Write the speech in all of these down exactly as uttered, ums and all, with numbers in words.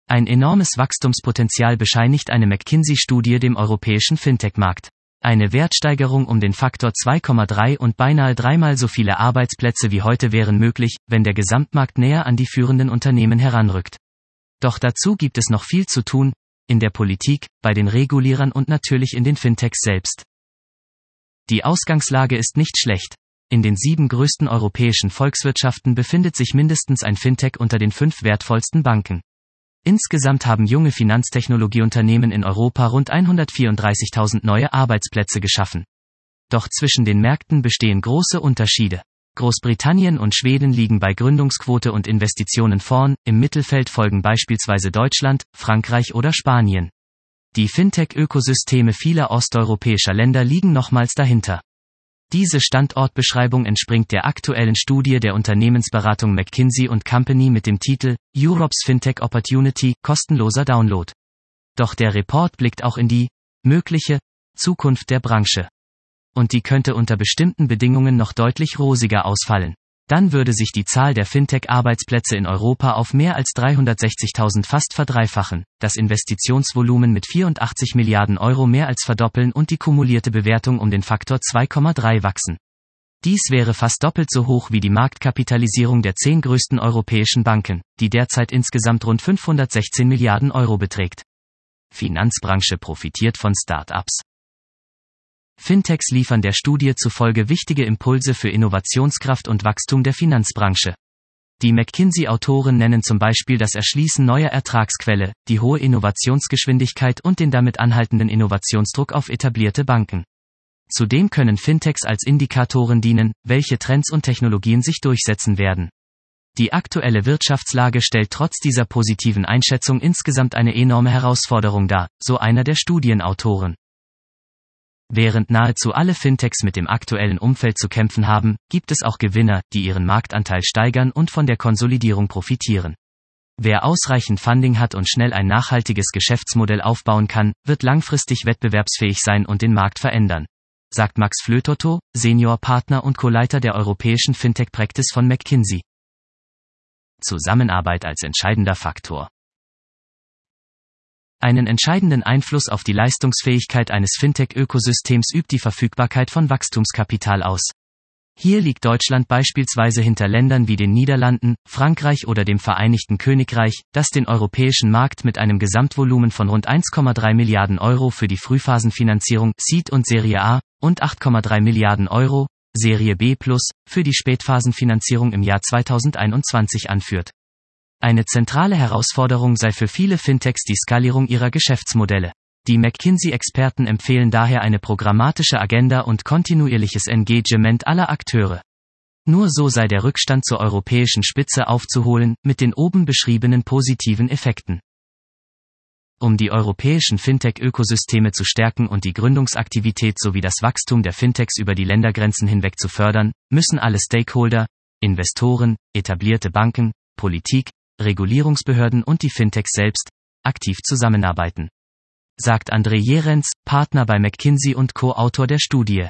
Ein enormes Wachstumspotenzial bescheinigt eine McKinsey-Studie dem europäischen Fintech-Markt. Eine Wertsteigerung um den Faktor zwei Komma drei und beinahe dreimal so viele Arbeitsplätze wie heute wären möglich, wenn der Gesamtmarkt näher an die führenden Unternehmen heranrückt. Doch dazu gibt es noch viel zu tun, in der Politik, bei den Regulierern und natürlich in den Fintechs selbst. Die Ausgangslage ist nicht schlecht. In den sieben größten europäischen Volkswirtschaften befindet sich mindestens ein Fintech unter den fünf wertvollsten Banken. Insgesamt haben junge Finanztechnologieunternehmen in Europa rund hundertvierunddreißigtausend neue Arbeitsplätze geschaffen. Doch zwischen den Märkten bestehen große Unterschiede. Großbritannien und Schweden liegen bei Gründungsquote und Investitionen vorn, im Mittelfeld folgen beispielsweise Deutschland, Frankreich oder Spanien. Die Fintech-Ökosysteme vieler osteuropäischer Länder liegen nochmals dahinter. Diese Standortbeschreibung entspringt der aktuellen Studie der Unternehmensberatung McKinsey und Company mit dem Titel Europe's Fintech Opportunity, kostenloser Download. Doch der Report blickt auch in die mögliche Zukunft der Branche. Und die könnte unter bestimmten Bedingungen noch deutlich rosiger ausfallen. Dann würde sich die Zahl der Fintech-Arbeitsplätze in Europa auf mehr als dreihundertsechzigtausend fast verdreifachen, das Investitionsvolumen mit vierundachtzig Milliarden Euro mehr als verdoppeln und die kumulierte Bewertung um den Faktor zwei Komma drei wachsen. Dies wäre fast doppelt so hoch wie die Marktkapitalisierung der zehn größten europäischen Banken, die derzeit insgesamt rund fünfhundertsechzehn Milliarden Euro beträgt. Finanzbranche profitiert von Start-ups. Fintechs liefern der Studie zufolge wichtige Impulse für Innovationskraft und Wachstum der Finanzbranche. Die McKinsey-Autoren nennen zum Beispiel das Erschließen neuer Ertragsquelle, die hohe Innovationsgeschwindigkeit und den damit anhaltenden Innovationsdruck auf etablierte Banken. Zudem können Fintechs als Indikatoren dienen, welche Trends und Technologien sich durchsetzen werden. Die aktuelle Wirtschaftslage stellt trotz dieser positiven Einschätzung insgesamt eine enorme Herausforderung dar, so einer der Studienautoren. Während nahezu alle Fintechs mit dem aktuellen Umfeld zu kämpfen haben, gibt es auch Gewinner, die ihren Marktanteil steigern und von der Konsolidierung profitieren. Wer ausreichend Funding hat und schnell ein nachhaltiges Geschäftsmodell aufbauen kann, wird langfristig wettbewerbsfähig sein und den Markt verändern, sagt Max Flötoto, Seniorpartner und Co-Leiter der europäischen Fintech-Practice von McKinsey. Zusammenarbeit als entscheidender Faktor. Einen entscheidenden Einfluss auf die Leistungsfähigkeit eines Fintech-Ökosystems übt die Verfügbarkeit von Wachstumskapital aus. Hier liegt Deutschland beispielsweise hinter Ländern wie den Niederlanden, Frankreich oder dem Vereinigten Königreich, das den europäischen Markt mit einem Gesamtvolumen von rund eins Komma drei Milliarden Euro für die Frühphasenfinanzierung Seed und Serie A und acht Komma drei Milliarden Euro, Serie B plus, für die Spätphasenfinanzierung im Jahr zweitausendeinundzwanzig anführt. Eine zentrale Herausforderung sei für viele Fintechs die Skalierung ihrer Geschäftsmodelle. Die McKinsey-Experten empfehlen daher eine programmatische Agenda und kontinuierliches Engagement aller Akteure. Nur so sei der Rückstand zur europäischen Spitze aufzuholen, mit den oben beschriebenen positiven Effekten. Um die europäischen Fintech-Ökosysteme zu stärken und die Gründungsaktivität sowie das Wachstum der Fintechs über die Ländergrenzen hinweg zu fördern, müssen alle Stakeholder, Investoren, etablierte Banken, Politik, Regulierungsbehörden und die Fintechs selbst, aktiv zusammenarbeiten, sagt André Jerenz, Partner bei McKinsey und Co-Autor der Studie.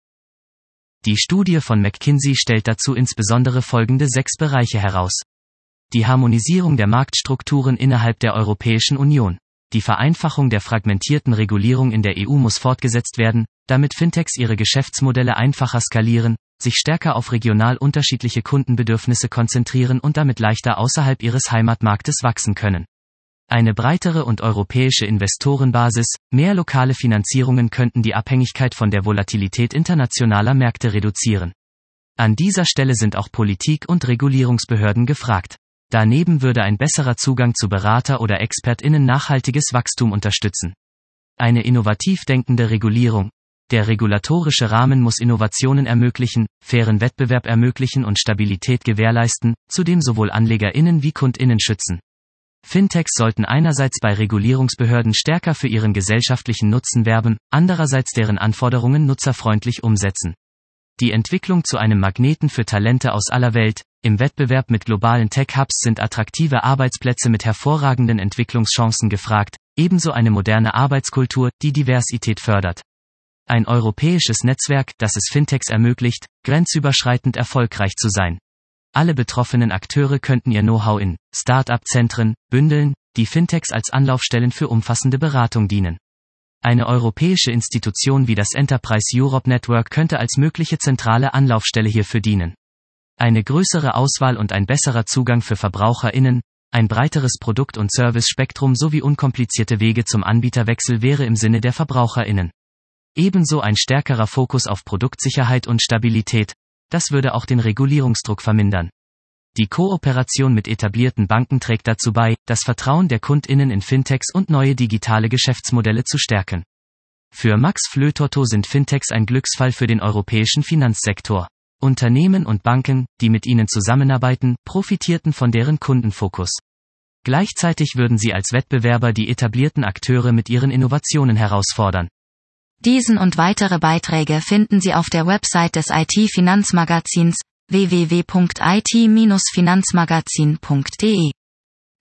Die Studie von McKinsey stellt dazu insbesondere folgende sechs Bereiche heraus. Die Harmonisierung der Marktstrukturen innerhalb der Europäischen Union. Die Vereinfachung der fragmentierten Regulierung in der E U muss fortgesetzt werden, damit Fintechs ihre Geschäftsmodelle einfacher skalieren, sich stärker auf regional unterschiedliche Kundenbedürfnisse konzentrieren und damit leichter außerhalb ihres Heimatmarktes wachsen können. Eine breitere und europäische Investorenbasis, mehr lokale Finanzierungen könnten die Abhängigkeit von der Volatilität internationaler Märkte reduzieren. An dieser Stelle sind auch Politik und Regulierungsbehörden gefragt. Daneben würde ein besserer Zugang zu Berater oder ExpertInnen nachhaltiges Wachstum unterstützen. Eine innovativ denkende Regulierung. Der regulatorische Rahmen muss Innovationen ermöglichen, fairen Wettbewerb ermöglichen und Stabilität gewährleisten, zudem sowohl AnlegerInnen wie KundInnen schützen. Fintechs sollten einerseits bei Regulierungsbehörden stärker für ihren gesellschaftlichen Nutzen werben, andererseits deren Anforderungen nutzerfreundlich umsetzen. Die Entwicklung zu einem Magneten für Talente aus aller Welt. Im Wettbewerb mit globalen Tech-Hubs sind attraktive Arbeitsplätze mit hervorragenden Entwicklungschancen gefragt, ebenso eine moderne Arbeitskultur, die Diversität fördert. Ein europäisches Netzwerk, das es Fintechs ermöglicht, grenzüberschreitend erfolgreich zu sein. Alle betroffenen Akteure könnten ihr Know-how in Start-up-Zentren bündeln, die Fintechs als Anlaufstellen für umfassende Beratung dienen. Eine europäische Institution wie das Enterprise Europe Network könnte als mögliche zentrale Anlaufstelle hierfür dienen. Eine größere Auswahl und ein besserer Zugang für VerbraucherInnen, ein breiteres Produkt- und Service-Spektrum sowie unkomplizierte Wege zum Anbieterwechsel wäre im Sinne der VerbraucherInnen. Ebenso ein stärkerer Fokus auf Produktsicherheit und Stabilität, das würde auch den Regulierungsdruck vermindern. Die Kooperation mit etablierten Banken trägt dazu bei, das Vertrauen der KundInnen in Fintechs und neue digitale Geschäftsmodelle zu stärken. Für Max Flötotto sind Fintechs ein Glücksfall für den europäischen Finanzsektor. Unternehmen und Banken, die mit ihnen zusammenarbeiten, profitierten von deren Kundenfokus. Gleichzeitig würden sie als Wettbewerber die etablierten Akteure mit ihren Innovationen herausfordern. Diesen und weitere Beiträge finden Sie auf der Website des I T-Finanzmagazins w w w punkt i t Bindestrich finanzmagazin punkt d e.